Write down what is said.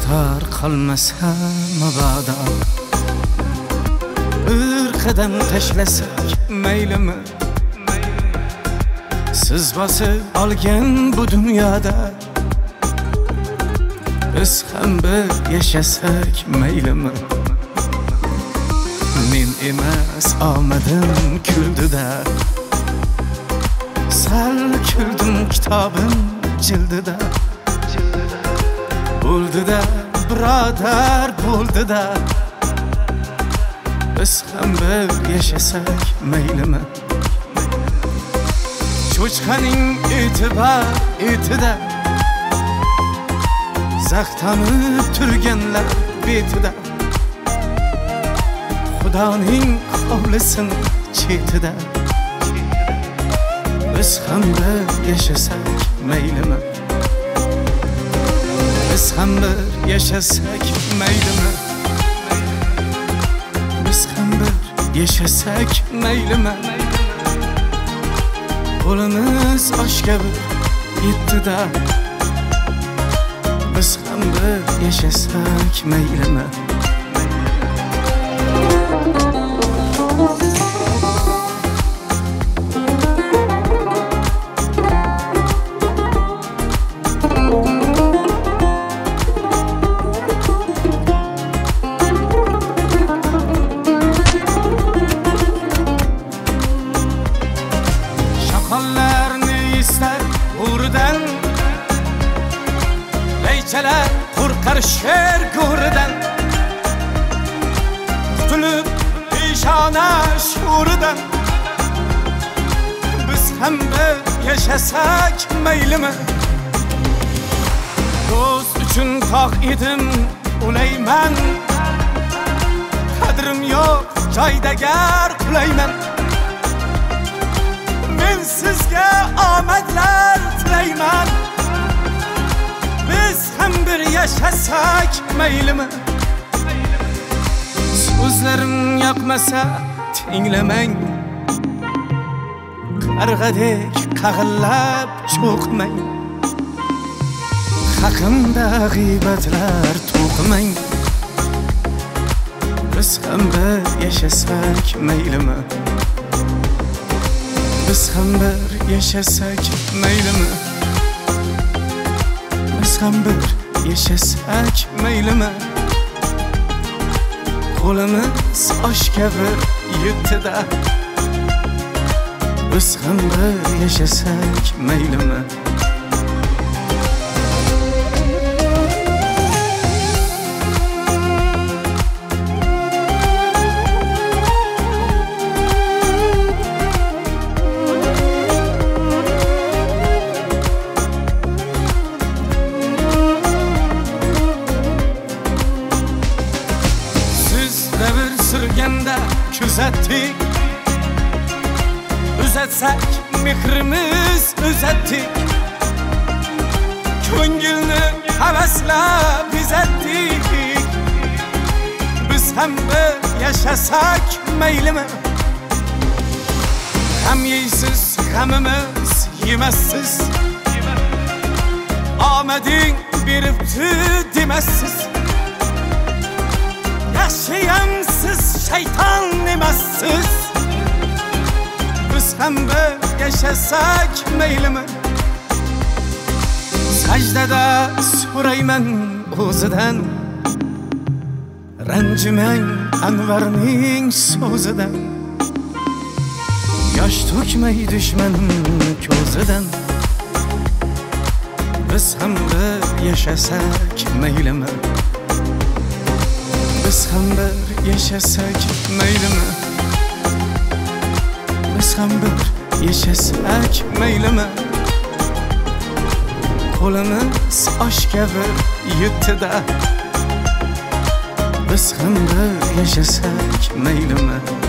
to'xtar qolmasa mabodo bir qadam tashlasak maylimi siz bosib olgan bu dunyoda biz ham bir yashasak maylimi men emas omadim kuldida sal kuldim kitobim jildida bo'ldida birodar bo'ldida biz ham bir yashasak maylimi cho'chqaning etida zaxtanib turganlar betida xudoning hovlisin chetida biz ham bir yashasak maylimi biz ham bir yashasak maylimi biz ham bir yashasak maylimi qo'limiz oshga bir yetdida biz ham bir yashasak maylimi shoqollarni istar o'ridan laychalar qo'rqar sher go'ridan qutulib peshona sho'ridan biz ham bir yashasak maylimi do'st uchun tog' edim ulayman qadrim yo'q joyda gar qulayman men sizga omadlar tilayman biz ham bir yashasak maylimi so'zlarim yoqmasa tinglamang qarg'adek qag'illab cho'qmang haqimda g'iybatlar to'qimang biz ham bir yashasak maylimi biz ham bir yashasak maylimi biz ham bir yashasak maylimi qo'limiz oshga bir yetdida biz ham bir yashasak maylimi surganda kuzatdik uzatsak mehrimiz uzatdik ko'ngilni havaslab bezatdik biz ham bir yashasak maylimi ham yeysiz g'amimiz yemassiz omading beribdi demassiz yaşayamsiz şeytan emassiz biz ham bir yashasak maylimi sajdada so'rayman o'zidan ranjimang anvarning so'zidan yosh to'kmay dushmanim ko'zidan biz ham bir yashasak maylimi biz ham bir yashasak maylimi biz ham bir yashasak maylimi qo'limiz oshga bir yetdida biz ham bir yashasak maylimi